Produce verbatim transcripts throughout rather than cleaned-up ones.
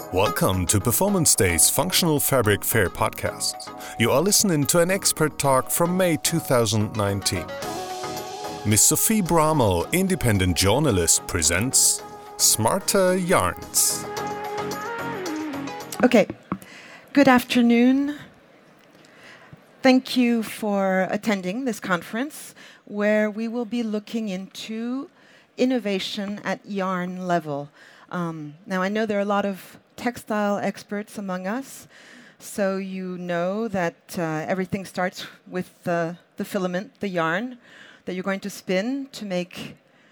Welcome to Performance Day's Functional Fabric Fair podcast. You are listening to an expert talk from May two thousand nineteen. Miss Sophie Bramel, independent journalist, presents Smarter Yarns. Okay, good afternoon. Thank you for attending this conference where we will be looking into innovation at yarn level. Um, now, I know there are a lot of textile experts among us, so you know that uh, everything starts with the, the filament, the yarn, that you're going to spin to make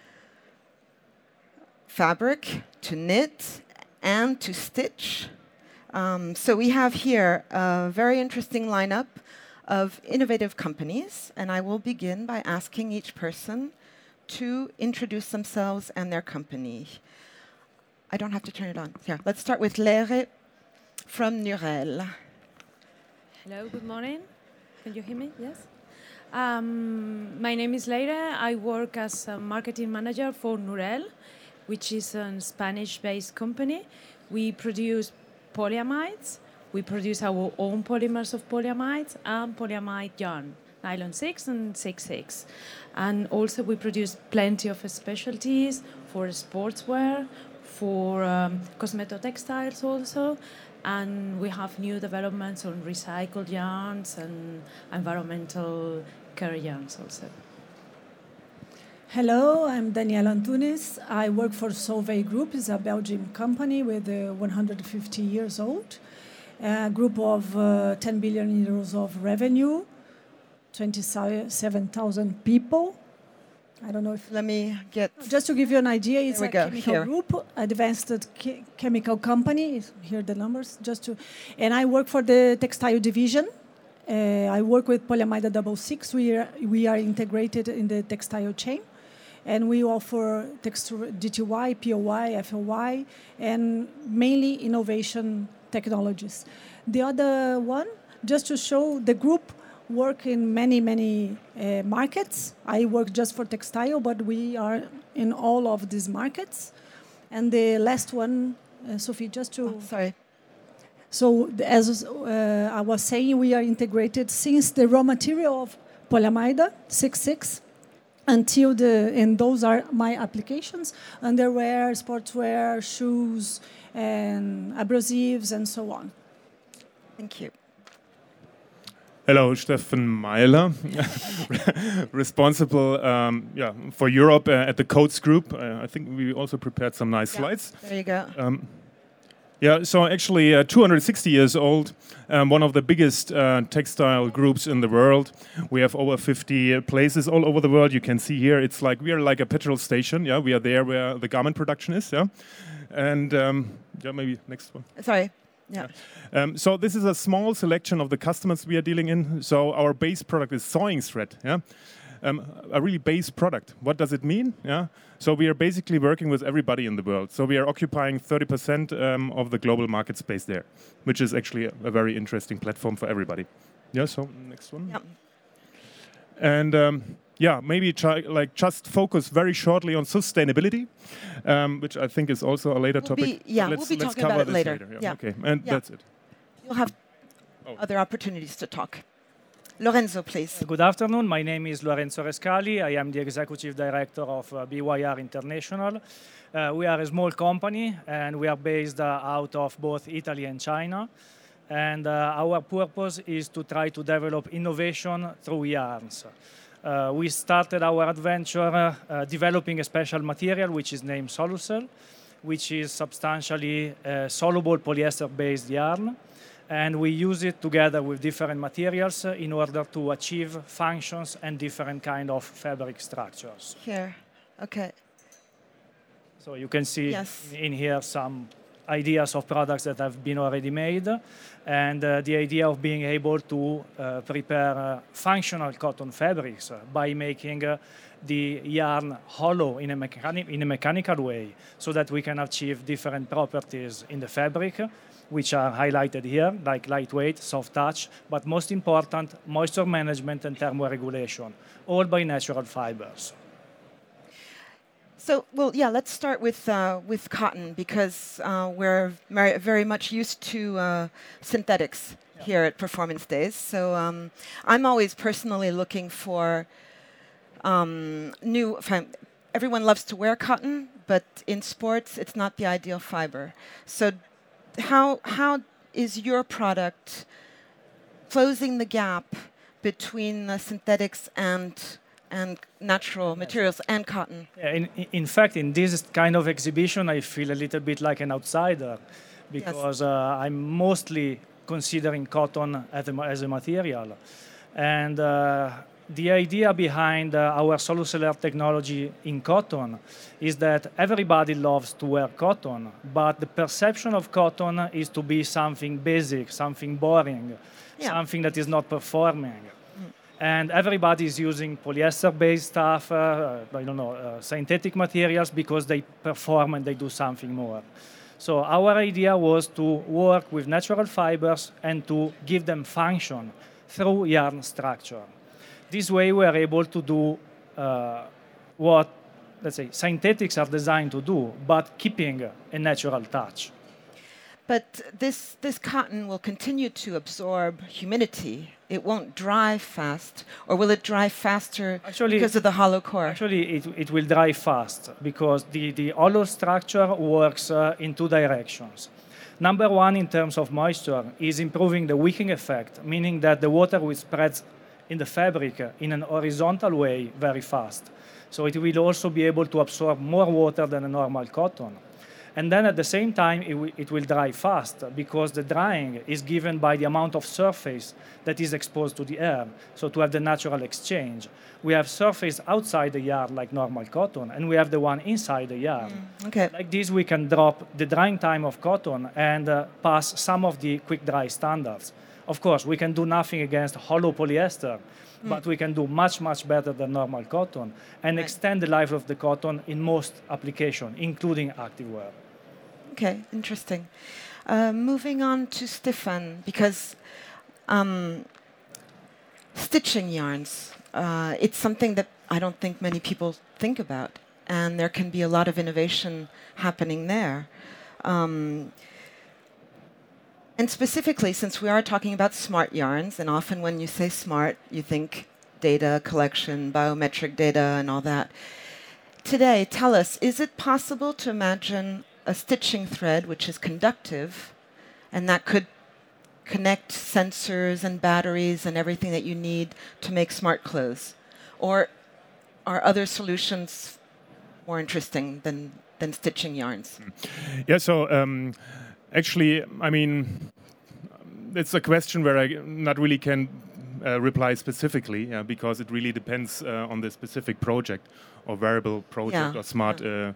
fabric, to knit, and to stitch. Um, so we have here a very interesting lineup of innovative companies, and I will begin by asking each person to introduce themselves and their company. I don't have to turn it on. Here, let's start with Lere from Nurel. Hello, good morning. Can you hear me? Yes. Um, my name is Leire. I work as a marketing manager for Nurel, which is a Spanish-based company. We produce polyamides. We produce our own polymers of polyamides and polyamide yarn, nylon six and six six. And also we produce plenty of specialties for sportswear, for um, cosmeto-textiles also, and we have new developments on recycled yarns and environmental care yarns also. Hello, I'm Danielle Antunes. I work for Solvay Group. It's a Belgian company with uh, one hundred fifty years old, a group of uh, ten billion euros of revenue, twenty-seven thousand people. I don't know if... Let me get... Just to give you an idea, it's a go. chemical Here. group, advanced che- chemical company. Here are the numbers. Just to, and I work for the textile division. Uh, I work with Polyamide Double Six. We are, we are integrated in the textile chain. And we offer texture, D T Y, P O Y, F O Y, and mainly innovation technologies. The other one, just to show the group work in many, many uh, markets. I work just for textile, but we are in all of these markets. And the last one, uh, Sophie, just to... Oh, sorry. So as uh, I was saying, we are integrated since the raw material of polyamide six six until the, and those are my applications, underwear, sportswear, shoes, and abrasives, and so on. Thank you. Hello, Steffen Meiler, responsible um, yeah, for Europe uh, at the Coats Group. Uh, I think we also prepared some nice Yeah, slides. there you go. Um, yeah, so actually uh, two hundred sixty years old, um, one of the biggest uh, textile groups in the world. We have over fifty places all over the world. You can see here, it's like we are like a petrol station. Yeah, we are there where the garment production is. Yeah, and um, yeah, maybe next one. Sorry. Yeah. Um, so this is a small selection of the customers we are dealing in. So our base product is sewing thread. Yeah, um, a really base product. What does it mean? Yeah. So we are basically working with everybody in the world. So we are occupying thirty percent um, of the global market space there, which is actually a, a very interesting platform for everybody. Yeah. So next one. Yeah. And um, yeah, maybe try, like just focus very shortly on sustainability, um, which I think is also a later We'll topic. be- yeah, let's, we'll be let's talking cover about it this later. later. Yeah. Yeah. Okay, and Yeah. that's it. You'll have Oh. other opportunities to talk. Lorenzo, please. Good afternoon. My name is Lorenzo Rescali. I am the Executive Director of uh, B Y R International. Uh, we are a small company, and we are based uh, out of both Italy and China. And uh, our purpose is to try to develop innovation through yarns. Uh, we started our adventure uh, developing a special material which is named Solucell, which is substantially uh, soluble polyester-based yarn. And we use it together with different materials uh, in order to achieve functions and different kind of fabric structures. Here. Okay. So you can see Yes. in here some ideas of products that have been already made, and uh, the idea of being able to uh, prepare uh, functional cotton fabrics uh, by making uh, the yarn hollow in a, mechani- in a mechanical way, so that we can achieve different properties in the fabric, which are highlighted here, like lightweight, soft touch, but most important, moisture management and thermoregulation, all by natural fibers. So, well, yeah, let's start with uh, with cotton because uh, we're very, very much used to uh, synthetics yeah. here at Performance Days. So um, I'm always personally looking for um, new. Everyone loves to wear cotton, but in sports, it's not the ideal fiber. So, how how is your product closing the gap between the synthetics and and natural yes. materials and cotton? Yeah, in, in fact, in this kind of exhibition, I feel a little bit like an outsider because yes. uh, I'm mostly considering cotton as a, as a material. And uh, the idea behind uh, our Solucellar technology in cotton is that everybody loves to wear cotton, but the perception of cotton is to be something basic, something boring, yeah. something that is not performing. And everybody is using polyester-based stuff, uh, I don't know, uh, synthetic materials because they perform and they do something more. So our idea was to work with natural fibers and to give them function through yarn structure. This way we are able to do uh, what, let's say, synthetics are designed to do, but keeping a natural touch. But this, this cotton will continue to absorb humidity. It won't dry fast, or will it dry faster actually, because of the hollow core? Actually, it, it will dry fast because the, the hollow structure works uh, in two directions. Number one, in terms of moisture, is improving the wicking effect, meaning that the water will spread in the fabric in an horizontal way very fast. So it will also be able to absorb more water than a normal cotton. And then at the same time, it, w it will dry fast because the drying is given by the amount of surface that is exposed to the air. So to have the natural exchange, we have surface outside the yarn like normal cotton, and we have the one inside the yarn. Mm, okay. Like this, we can drop the drying time of cotton and uh, pass some of the quick dry standards. Of course, we can do nothing against hollow polyester, mm. but we can do much, much better than normal cotton and right. extend the life of the cotton in most applications, including activewear. Okay, interesting. Uh, moving on to Stefan, because um, stitching yarns, uh, it's something that I don't think many people think about, and there can be a lot of innovation happening there. Um, and specifically, since we are talking about smart yarns, and often when you say smart, you think data collection, biometric data, and all that. Today, tell us, is it possible to imagine a stitching thread which is conductive, and that could connect sensors and batteries and everything that you need to make smart clothes? Or are other solutions more interesting than, than stitching yarns? Yeah, so um, actually, I mean, it's a question where I not really can uh, reply specifically, yeah, because it really depends uh, on the specific project or variable project yeah. or smart yeah. uh,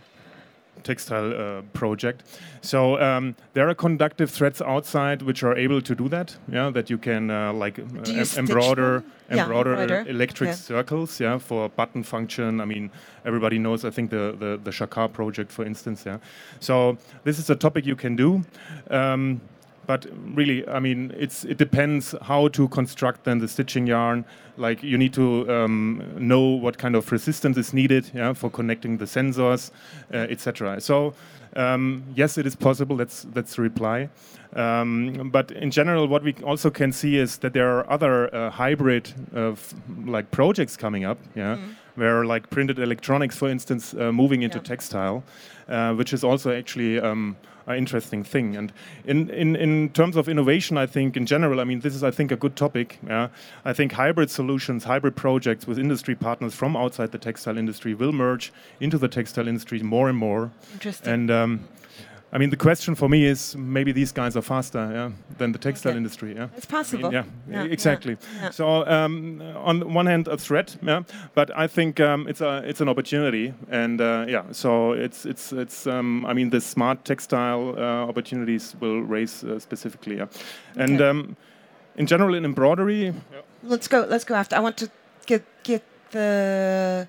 textile uh, project. So um, there are conductive threads outside which are able to do that. Yeah, that you can uh, like uh, em embroider, yeah, embroider embroider. electric yeah. circles. Yeah, for button function. I mean, everybody knows. I think the the, the Jacquard project, for instance. Yeah. So this is a topic you can do. Um, But really, I mean, it's it depends how to construct then the stitching yarn. Like you need to um, know what kind of resistance is needed, yeah, for connecting the sensors, uh, et cetera. So um, yes, it is possible. That's that's the reply. Um, but in general, what we also can see is that there are other uh, hybrid uh, f like projects coming up, yeah, mm. where like printed electronics, for instance, uh, moving into yeah. textile, uh, which is also actually um, an interesting thing. And in, in, in terms of innovation, I think in general, I mean, this is, I think, a good topic. Yeah? I think hybrid solutions, hybrid projects with industry partners from outside the textile industry will merge into the textile industry more and more. Interesting. And um, I mean, the question for me is maybe these guys are faster, yeah, than the textile okay. industry. Yeah, it's possible. I mean, yeah, yeah, exactly. Yeah, yeah. So um, on one hand, a threat, yeah, but I think um, it's a it's an opportunity, and uh, yeah, so it's it's it's. Um, I mean, the smart textile uh, opportunities will raise uh, specifically, yeah, and okay. um, in general in embroidery. Yeah. Let's go. Let's go after. I want to get get the.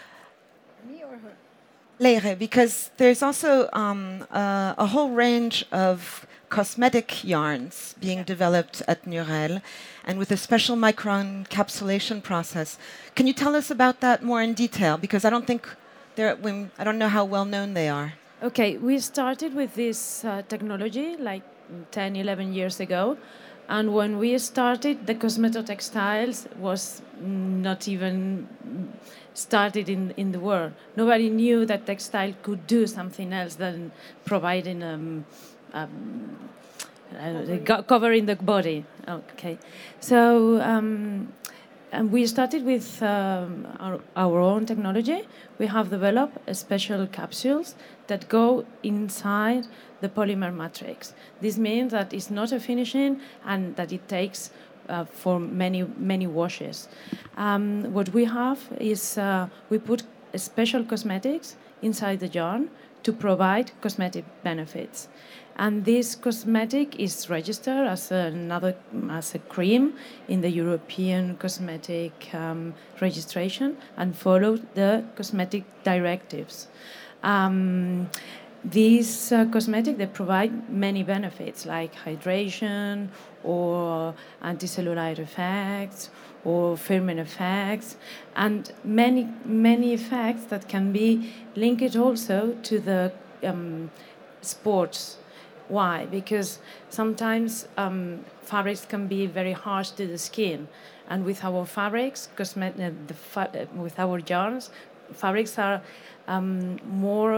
Leire, because there's also um, uh, a whole range of cosmetic yarns being yeah. developed at Nurel, and with a special microencapsulation process. Can you tell us about that more in detail? Because I don't think They're, when, I don't know how well known they are. Okay, we started with this uh, technology like ten, eleven years ago. And when we started, the cosmetotextiles was not even started in, in the world. Nobody knew that textile could do something else than providing um, um, uh, co- covering the body. Okay, so um, and we started with um, our, our own technology. We have developed a special capsules that go inside the polymer matrix. This means that it's not a finishing and that it takes uh, for many, many washes. Um, what we have is uh, we put special cosmetics inside the yarn to provide cosmetic benefits. And this cosmetic is registered as another as a cream in the European cosmetic um, registration and follow the cosmetic directives. Um, These uh, cosmetics, they provide many benefits like hydration or anticellular effects or firming effects and many, many effects that can be linked also to the um, sports. Why? Because sometimes um, fabrics can be very harsh to the skin, and with our fabrics, cosmet- uh, the fa- uh, with our yarns, fabrics are um, more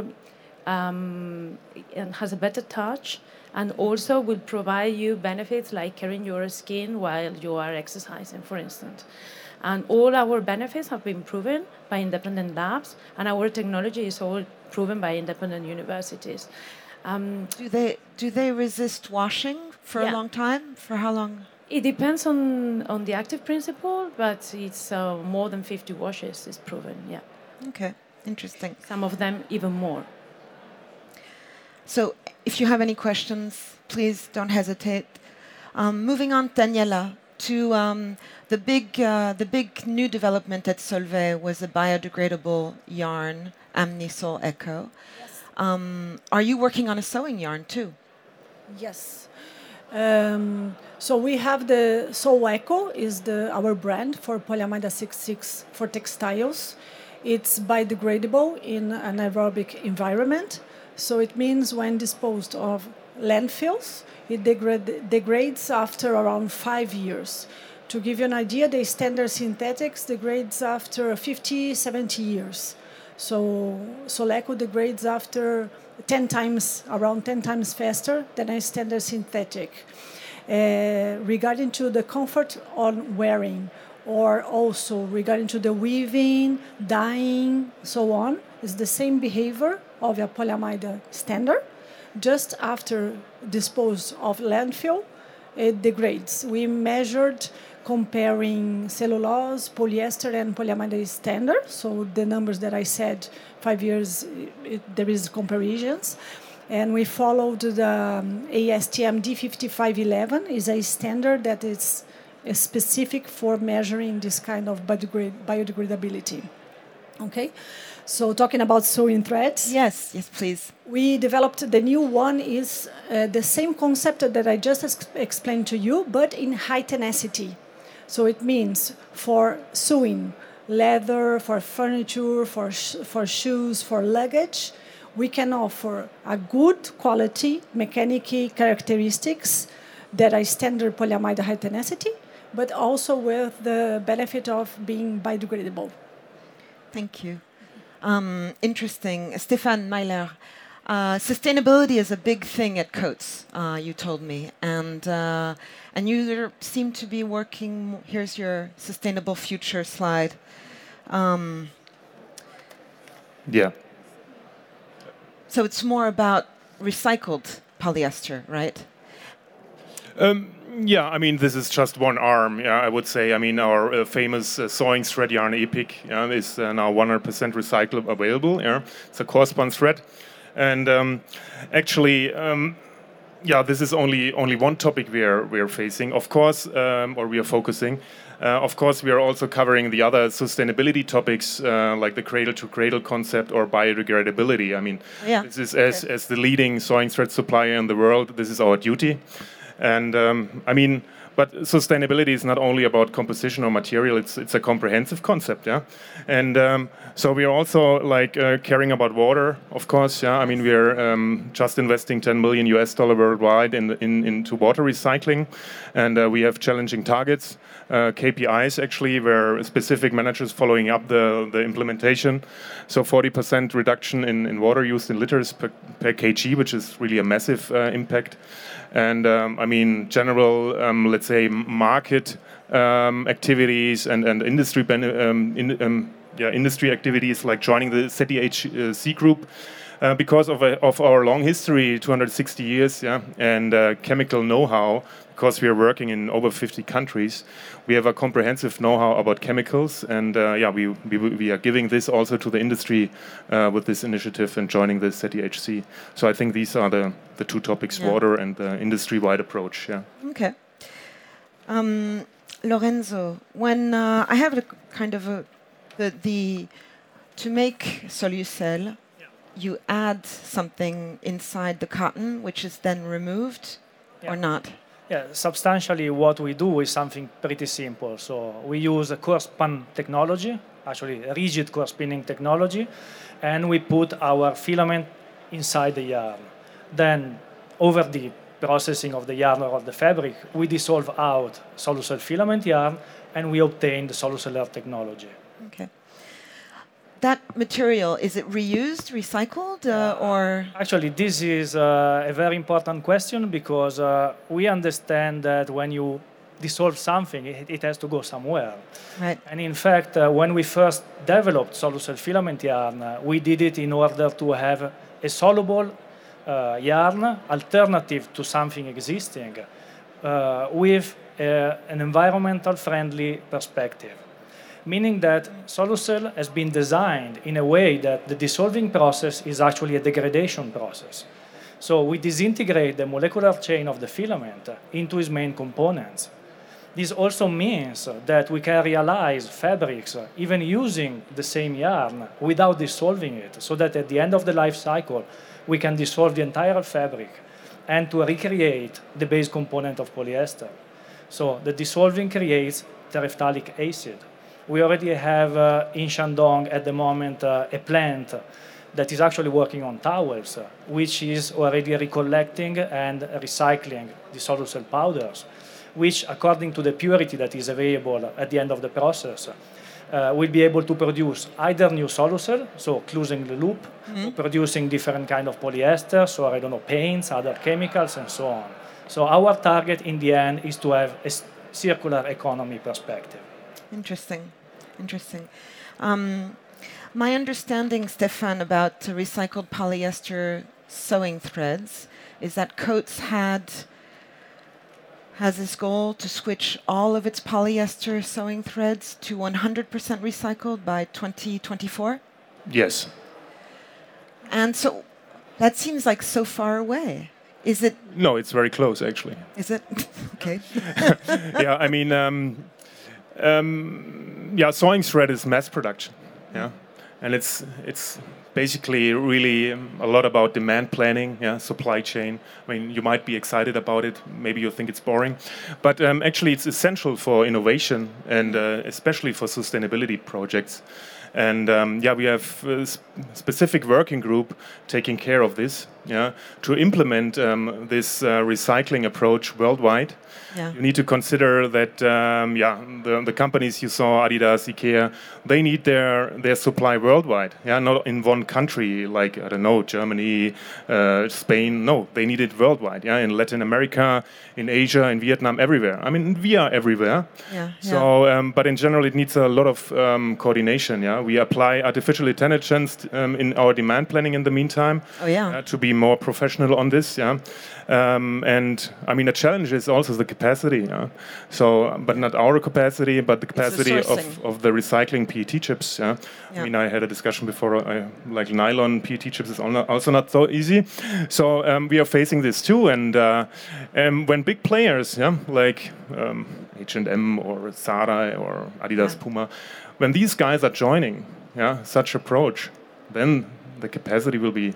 um, and has a better touch, and also will provide you benefits like caring your skin while you are exercising, for instance. And all our benefits have been proven by independent labs, and our technology is all proven by independent universities. Um, do they do they resist washing for yeah. a long time? For how long? It depends on, on the active principle, but it's uh, more than fifty washes is proven, yeah. Okay, interesting. Some of them even more. So if you have any questions, please don't hesitate. Um, moving on, Daniela, to um, the big uh, the big new development at Solvay was a biodegradable yarn, Amnisol Eco. Yes. Um, are you working on a sewing yarn too? Yes. Um, so we have the Sol Eco is the our brand for polyamide sixty-six for textiles. It's biodegradable in an aerobic environment. So it means when disposed of landfills, it degrade, degrades after around five years. To give you an idea, the standard synthetics degrades after fifty, seventy years. So Sol Eco degrades after ten times, around ten times faster than a standard synthetic. Uh, regarding to the comfort on wearing, or also regarding to the weaving, dyeing, so on, is the same behavior of a polyamide standard. Just after dispose of landfill, it degrades. We measured comparing cellulose, polyester, and polyamide standard. So the numbers that I said, five years, it, there is comparisons. And we followed the um, A S T M D fifty-five eleven, is a standard that is specific for measuring this kind of biodegrad- biodegradability. Okay, so talking about sewing threads. Yes, yes, please. We developed the new one is uh, the same concept that I just ex- explained to you, but in high tenacity. So it means for sewing, leather, for furniture, for sh- for shoes, for luggage, we can offer a good quality mechanical characteristics that are standard polyamide high tenacity, but also with the benefit of being biodegradable. Thank you. Um, interesting. Stéphane Meiler, uh, sustainability is a big thing at Coats, uh, you told me. And uh, and you seem to be working, here's your sustainable future slide. Um, Yeah. so it's more about recycled polyester, right? Um, yeah, I mean, this is just one arm, yeah, I would say. I mean, our uh, famous uh, sewing thread yarn Epic yeah, is uh, now one hundred percent recyclable available. Yeah. It's a core-spun thread. And um, actually, um, yeah, this is only only one topic we are, we are facing, of course, um, or we are focusing. Uh, of course, we are also covering the other sustainability topics, uh, like the cradle-to-cradle concept or biodegradability. I mean, Yeah. this is as, as the leading sewing thread supplier in the world, this is our duty. And um, I mean, but sustainability is not only about composition or material; it's it's a comprehensive concept, yeah. And um, so we are also like uh, caring about water, of course, yeah. I mean, we are um, just investing ten million U S dollar worldwide in, in into water recycling, and uh, we have challenging targets, uh, K P Is actually, where specific managers following up the the implementation. So forty percent reduction in, in water used in liters per, per kg, which is really a massive uh, impact. And um, I mean, general, um, let's say, market um, activities and, and industry um, in, um, yeah, industry activities like joining the Z T H C group uh, because of, a, of our long history, two hundred sixty years, yeah, and uh, chemical know-how. Because we are working in over fifty countries, we have a comprehensive know-how about chemicals, and uh, yeah, we, we we are giving this also to the industry uh, with this initiative and joining the Z T H C. So I think these are the, the two topics: yeah. water and the industry-wide approach. Yeah. Okay. Um, Lorenzo, when uh, I have a kind of a the the to make Solucel, yeah. you add something inside the cotton, which is then removed, yeah. or not? Yeah, substantially what we do is something pretty simple. So we use a core spun technology, actually a rigid core spinning technology, and we put our filament inside the yarn. Then over the processing of the yarn or of the fabric, we dissolve out Solucel filament yarn and we obtain the Soluceller technology. Okay. That material, is it reused, recycled, uh, or? Actually, this is uh, a very important question because uh, we understand that when you dissolve something, it, it has to go somewhere. Right. And in fact, uh, when we first developed Solucel filament yarn, uh, we did it in order to have a soluble uh, yarn alternative to something existing uh, with uh, an environmental friendly perspective. Meaning that Solucel has been designed in a way that the dissolving process is actually a degradation process. So we disintegrate the molecular chain of the filament into its main components. This also means that we can realize fabrics even using the same yarn without dissolving it, so that at the end of the life cycle, we can dissolve the entire fabric and to recreate the base component of polyester. So the dissolving creates terephthalic acid. We already have uh, in Shandong at the moment uh, a plant that is actually working on towels, uh, which is already recollecting and recycling the Solucel powders, which, according to the purity that is available at the end of the process, uh, will be able to produce either new Solucel, so closing the loop, mm-hmm. producing different kind of polyesters, or I don't know, paints, other chemicals, and so on. So our target in the end is to have a circular economy perspective. Interesting, interesting. Um, my understanding, Stefan, about uh, recycled polyester sewing threads is that Coats had has this goal to switch all of its polyester sewing threads to one hundred percent recycled by twenty twenty-four? Yes. And so that seems like so far away. Is it? No, it's very close, actually. Is it? Okay. Yeah, I mean... Um, Um, yeah, sewing thread is mass production, yeah, and it's it's basically really a lot about demand planning, yeah, supply chain. I mean, you might be excited about it, maybe you think it's boring, but um, actually it's essential for innovation and uh, especially for sustainability projects. And um, yeah, we have a sp- specific working group taking care of this, yeah, to implement um, this uh, recycling approach worldwide. Yeah. You need to consider that, um, yeah, the, the companies you saw, Adidas, IKEA, they need their, their supply worldwide, yeah, not in one country like, I don't know, Germany, uh, Spain. No, they need it worldwide, yeah, in Latin America, in Asia, in Vietnam, everywhere. I mean, we are everywhere. Yeah, so, yeah. Um, but in general, it needs a lot of um, coordination, yeah. We apply artificial intelligence um, in our demand planning in the meantime. Oh, yeah. Uh, to be more professional on this, yeah. Um, and I mean, the challenge is also the capacity, yeah. So, but not our capacity, but the capacity the of, of the recycling P E T chips, yeah. yeah. I mean, I had a discussion before, uh, like nylon P E T chips is also not so easy. So um, we are facing this too. And uh, um, when big players, yeah, like um, H and M or Zara or Adidas, yeah. Puma, when these guys are joining, yeah, such approach, then the capacity will be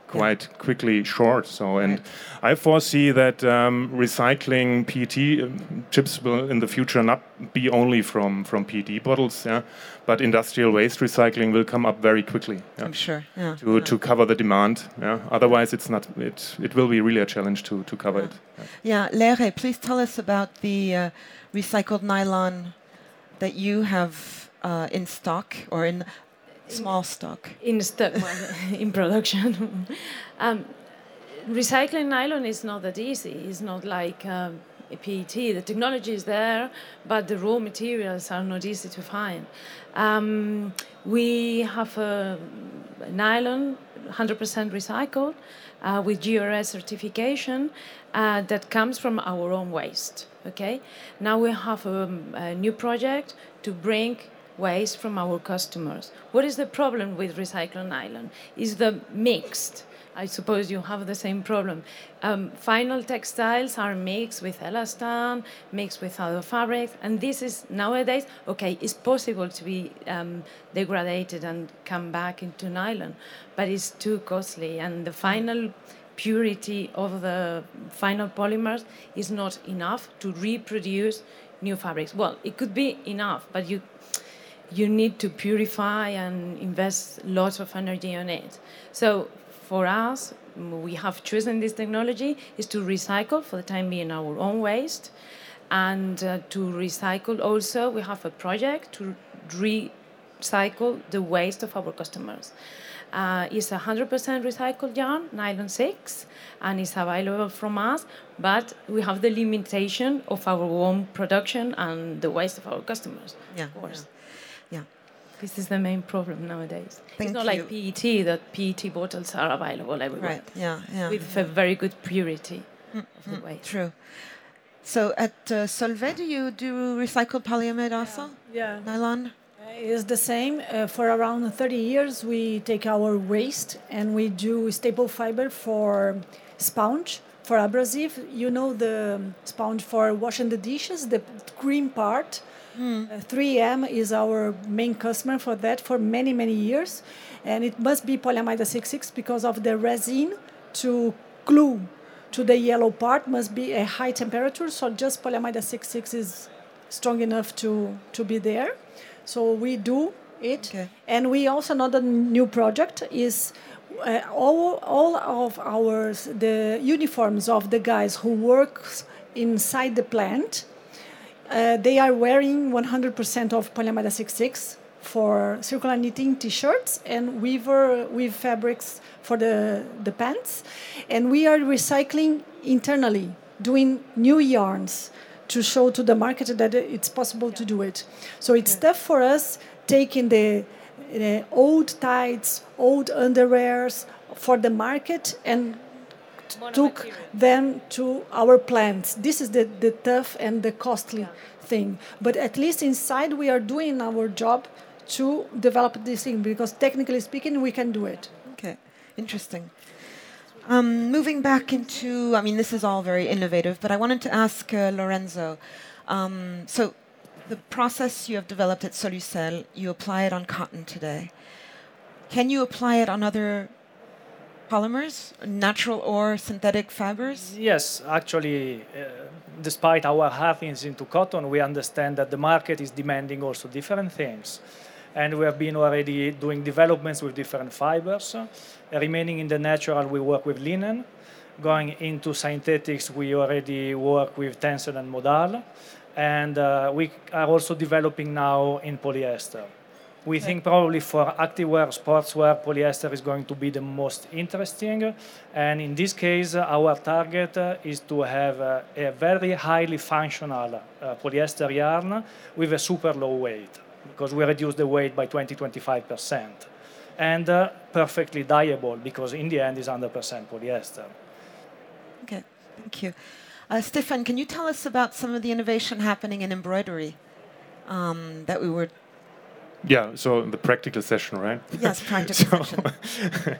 quite yeah. quickly short. So, and right. I foresee that um, recycling P E T chips will in the future not be only from, from P E T bottles, yeah, but industrial waste recycling will come up very quickly. Yeah, I'm sure. Yeah. To yeah. to cover the demand. Yeah. Otherwise, it's not. It it will be really a challenge to to cover yeah. it. Yeah. yeah. Lere, please tell us about the uh, recycled nylon that you have uh, in stock or in small stock. In stock, in production. um, recycling nylon is not that easy. It's not like um, P E T. The technology is there, but the raw materials are not easy to find. Um, we have a nylon, one hundred percent recycled, uh, with G R S certification uh, that comes from our own waste. Okay. Now we have a, a new project to bring waste from our customers. What is the problem with recycled nylon? Is the mixed. I suppose you have the same problem. Um, final textiles are mixed with elastan, mixed with other fabrics, and this is nowadays, okay, it's possible to be um, degraded and come back into nylon, but it's too costly, and the final purity of the final polymers is not enough to reproduce new fabrics. Well, it could be enough, but you you need to purify and invest lots of energy on it. So for us, we have chosen this technology is to recycle for the time being our own waste, and uh, to recycle also we have a project to recycle the waste of our customers. Uh, it's one hundred percent recycled yarn, nylon six, and it's available from us, but we have the limitation of our own production and the waste of our customers, yeah, of course. Yeah. Yeah. This is the main problem nowadays. Thank it's not you. like P E T, that P E T bottles are available everywhere. Right, yeah, yeah. With yeah. a very good purity mm, of the mm, waste. True. So at uh, Solvay, do you do recycled polyamide also? Yeah. Nylon? It's the same. Uh, for around thirty years, we take our waste and we do staple fiber for sponge, for abrasive. You know the sponge for washing the dishes, the green part. Mm. Uh, three M is our main customer for that for many, many years. And it must be polyamide sixty-six because of the resin to glue to the yellow part must be a high temperature. So just polyamide sixty-six is strong enough to, to be there. So we do it. Okay. And we also, another new project is uh, all, all of our, the uniforms of the guys who work inside the plant. Uh, they are wearing one hundred percent of polyamide sixty-six for circular knitting T-shirts and weaver weave fabrics for the, the pants. And we are recycling internally, doing new yarns to show to the market that it's possible yeah. to do it. So it's yeah. tough for us taking the, the old tights, old underwears for the market and took them to our plants. This is the, the tough and the costly yeah. thing. But at least inside we are doing our job to develop this thing because technically speaking we can do it. Okay, interesting. Um, moving back into, I mean this is all very innovative, but I wanted to ask uh, Lorenzo. Um, so the process you have developed at Solucel, you apply it on cotton today. Can you apply it on other polymers, natural or synthetic fibers? Yes, actually, uh, despite our halvings into cotton, we understand that the market is demanding also different things. And we have been already doing developments with different fibers. Uh, remaining in the natural, we work with linen. Going into synthetics, we already work with Tencel and Modal. And uh, we are also developing now in polyester. We think probably for activewear, sportswear, polyester is going to be the most interesting. And in this case, our target is to have a, a very highly functional uh, polyester yarn with a super low weight, because we reduce the weight by twenty to twenty-five percent. And uh, perfectly dyeable, because in the end, it's one hundred percent polyester. Okay, thank you. Uh, Stefan, can you tell us about some of the innovation happening in embroidery um, that we were Yeah, so the practical session, right? Yes, practical so, session.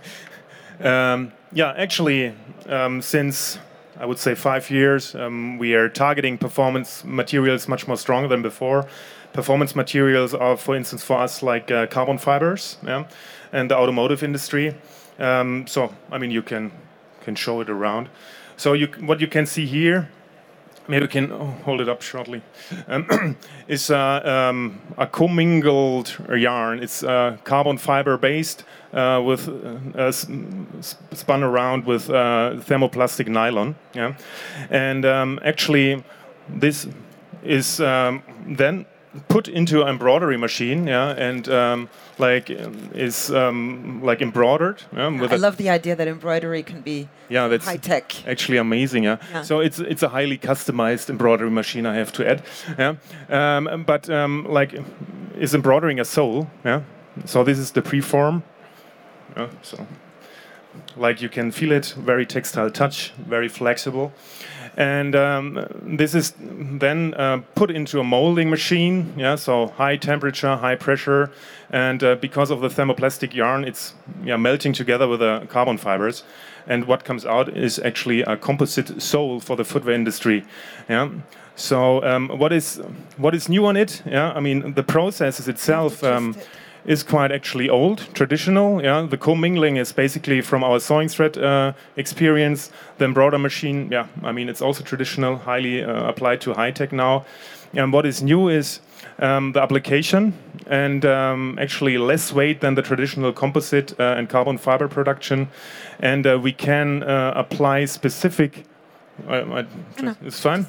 um, yeah, actually, um, since I would say five years, um, we are targeting performance materials much more stronger than before. Performance materials are, for instance, for us like uh, carbon fibers, yeah, and the automotive industry. Um, so, I mean, you can can show it around. So, you, what you can see here, maybe we can oh, hold it up shortly, um, is uh, um, a commingled yarn. It's uh, carbon fiber based uh, with uh, spun around with uh, thermoplastic nylon. Yeah, and um, actually, this is um, then put into an embroidery machine, yeah, and um, like um, is um, like embroidered. Yeah, Yeah, with I a, love the idea that embroidery can be yeah, that's high tech. actually amazing. Yeah? Yeah. So it's it's a highly customized embroidery machine, I have to add. Yeah, um, but um, like is embroidering a sole. Yeah. So this is the preform. Yeah. So like you can feel it, very textile touch, very flexible. And um, this is then uh, put into a molding machine, yeah. So high temperature, high pressure, and uh, because of the thermoplastic yarn, it's yeah melting together with the carbon fibers, and what comes out is actually a composite sole for the footwear industry, yeah. So um, what is what is new on it? Yeah, I mean the process is itself. Um, is quite actually old, traditional. Yeah, the commingling is basically from our sewing thread uh, experience. The embroider machine, yeah, I mean it's also traditional, highly uh, applied to high tech now. And what is new is um, the application, and um, actually less weight than the traditional composite uh, and carbon fiber production, and uh, we can uh, apply specific. I, I, it's fine.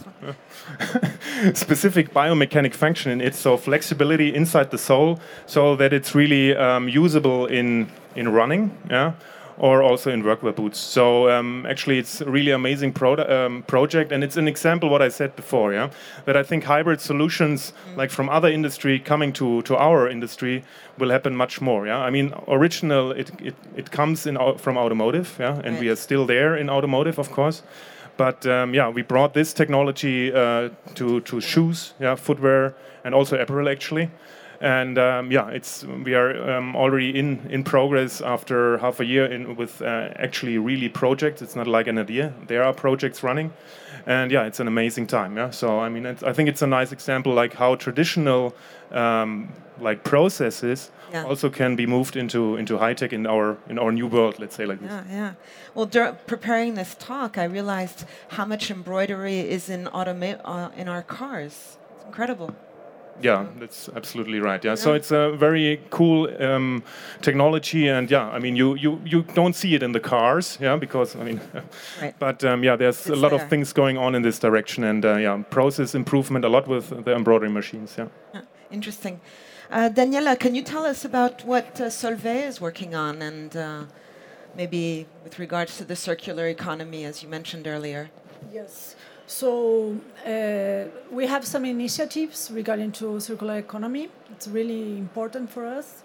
Specific biomechanic function in it, so flexibility inside the sole, so that it's really um, usable in in running, yeah, or also in workwear boots. So um, actually, it's a really amazing pro- um, project, and it's an example what I said before, yeah, that I think hybrid solutions mm. like from other industry coming to to our industry will happen much more. Yeah, I mean, original it it, it comes in from automotive, yeah, and right. we are still there in automotive, of course. But um, yeah, we brought this technology uh, to to shoes, yeah, footwear, and also apparel actually. And um, yeah, it's we are um, already in, in progress after half a year in, with uh, actually really projects. It's not like an idea; there are projects running, and yeah, it's an amazing time. Yeah, so I mean, it's, I think it's a nice example like how traditional um, like processes yeah. also can be moved into into high tech in our in our new world. Let's say like yeah, this. Yeah, Well, dur- preparing this talk, I realized how much embroidery is in automa- uh, in our cars. It's incredible. Yeah, that's absolutely right. Yeah, yeah. So it's a very cool um, technology, and yeah, I mean, you, you, you don't see it in the cars, yeah, because I mean, right. but um, yeah, there's it's a lot there. of things going on in this direction, and uh, yeah, process improvement a lot with the embroidery machines. Yeah. yeah interesting. Uh, Daniela, can you tell us about what uh, Solvay is working on, and uh, maybe with regards to the circular economy, as you mentioned earlier? Yes. So uh, we have some initiatives regarding to circular economy. It's really important for us.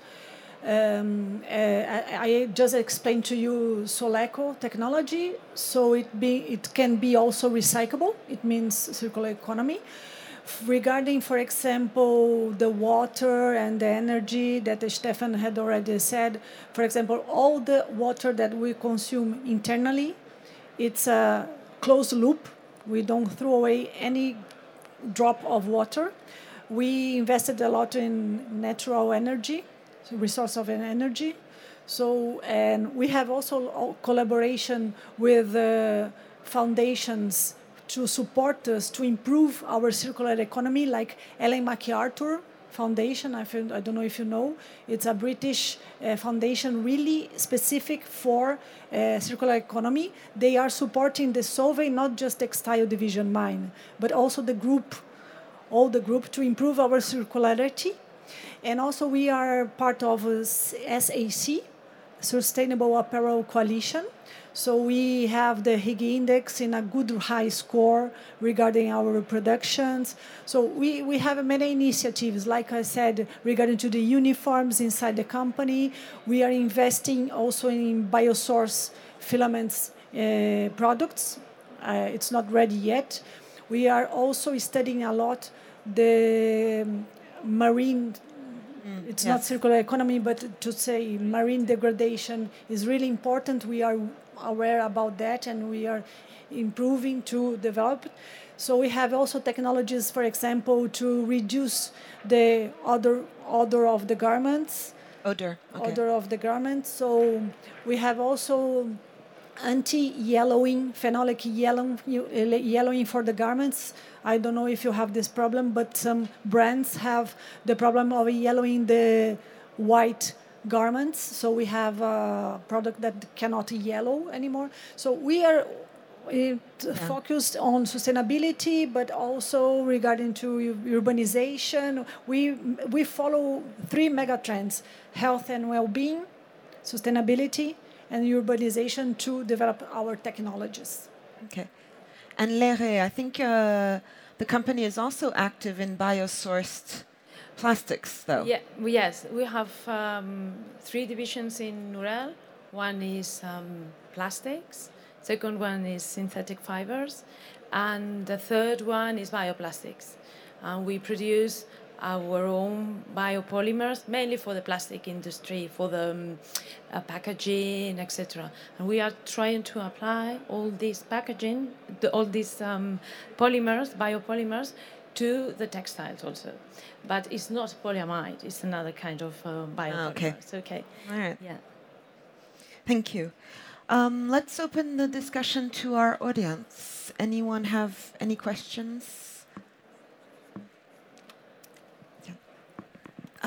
Um, uh, I, I just explained to you Soleco technology, so it be it can be also recyclable. It means circular economy. Regarding, for example, the water and the energy that Stefan had already said, for example, all the water that we consume internally, it's a closed loop. We don't throw away any drop of water. We invested a lot in natural energy, so resource of energy. So, and we have also collaboration with uh, foundations to support us to improve our circular economy, like Ellen MacArthur Foundation. I, feel, I don't know if you know. It's a British uh, foundation really specific for uh, circular economy. They are supporting the Solvay, not just textile division mine, but also the group, all the group to improve our circularity. And also we are part of S A C, Sustainable Apparel Coalition. So we have the Higg Index in a good high score regarding our productions. So we, we have many initiatives, like I said, regarding to the uniforms inside the company. We are investing also in biosource filaments uh, products. Uh, it's not ready yet. We are also studying a lot the marine. Mm, it's yes. not circular economy, but to say marine degradation is really important. We are aware about that, and we are improving to develop. So we have also technologies, for example, to reduce the odor odor of the garments. Odor. Okay. odor of the garment. So we have also anti-yellowing, phenolic yellow, yellowing for the garments. I don't know if you have this problem, but some brands have the problem of yellowing the white garments. So we have a product that cannot yellow anymore. So we are it yeah. focused on sustainability, but also regarding to urbanization. We we follow three mega trends: health and well-being, sustainability, and urbanization to develop our technologies. Okay. And Lere, I think uh, the company is also active in biosourced plastics, though. Yeah, yes, we have um, three divisions in Nurel. One is um, plastics, second one is synthetic fibers, and the third one is bioplastics. And we produce our own biopolymers, mainly for the plastic industry, for the um, uh, packaging, et cetera. And we are trying to apply all this packaging, the, all these um, polymers, biopolymers, to the textiles also. But it's not polyamide, it's another kind of uh, biopolymer. Ah, okay. It's okay. All right. Yeah. Thank you. Um, let's open the discussion to our audience. Anyone have any questions? Uh,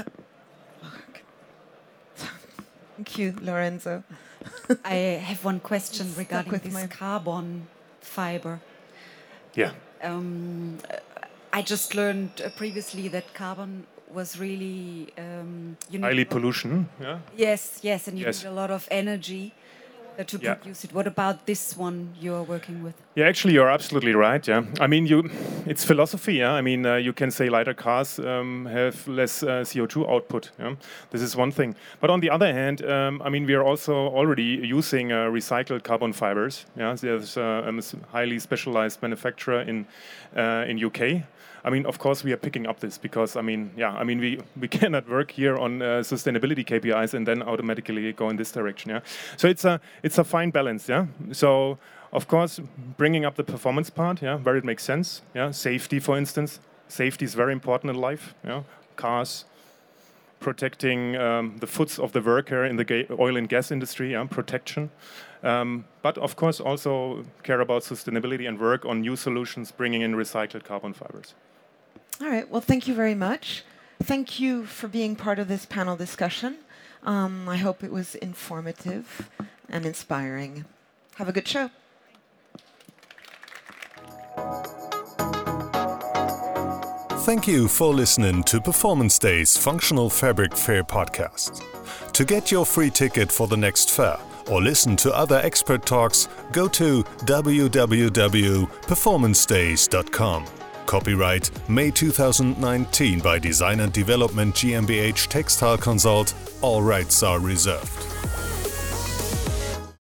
Thank you, Lorenzo. I have one question Stuck regarding with this my- carbon fiber. Yeah. Um, I just learned uh, previously that carbon was really um, you need Highly a lot- pollution. Yeah. Yes, yes, and you Yes. need a lot of energy uh, to Yeah. produce it. What about this one you are working with? Yeah, actually, you're absolutely right. Yeah, I mean, you, it's philosophy. Yeah, I mean, uh, you can say lighter cars um, have less uh, C O two output. Yeah, this is one thing. But on the other hand, um, I mean, we are also already using uh, recycled carbon fibers. Yeah, there's uh, a s- highly specialized manufacturer in uh, in U K. I mean, of course, we are picking up this because, I mean, yeah, I mean, we, we cannot work here on uh, sustainability K P Is and then automatically go in this direction. Yeah, so it's a it's a fine balance. Yeah, so of course, bringing up the performance part, yeah, where it makes sense. Yeah, safety, for instance, safety is very important in life. Yeah, cars, protecting um, the foots of the worker in the ga- oil and gas industry. Yeah, protection. Um, but of course, also care about sustainability and work on new solutions, bringing in recycled carbon fibers. All right. Well, thank you very much. Thank you for being part of this panel discussion. Um, I hope it was informative and inspiring. Have a good show. Thank you for listening to Performance Day's Functional Fabric Fair podcast. To get your free ticket for the next fair or listen to other expert talks, go to w w w dot performance days dot com. Copyright May two thousand nineteen by Design and Development GmbH Textile Consult. All rights are reserved.